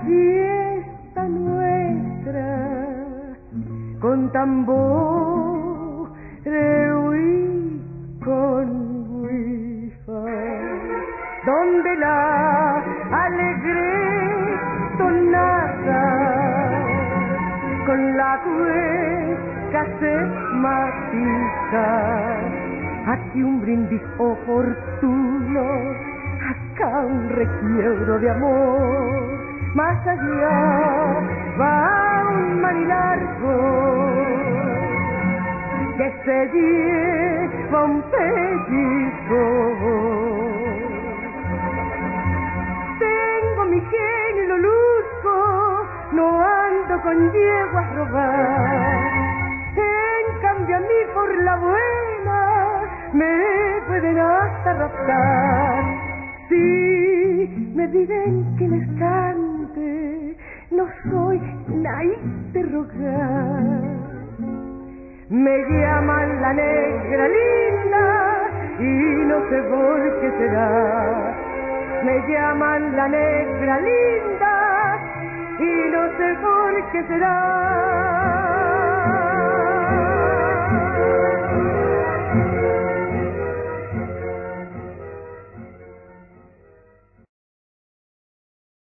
fiesta nuestra con tambor y con huifa, donde la alegre tonada con la cueca se matiza. Aquí un brindis oportuno, acá un requiebro de amor, más allá va un mar largo que se lleva un pellizco. Tengo mi genio y lo luzco, no ando con yeguas robar. En cambio a mí por la buena me pueden hasta raptar. Si me piden que les cante, no soy naíz de rogar. Me llaman la negra linda y no sé por qué será. Me llaman la negra linda y no sé por qué será.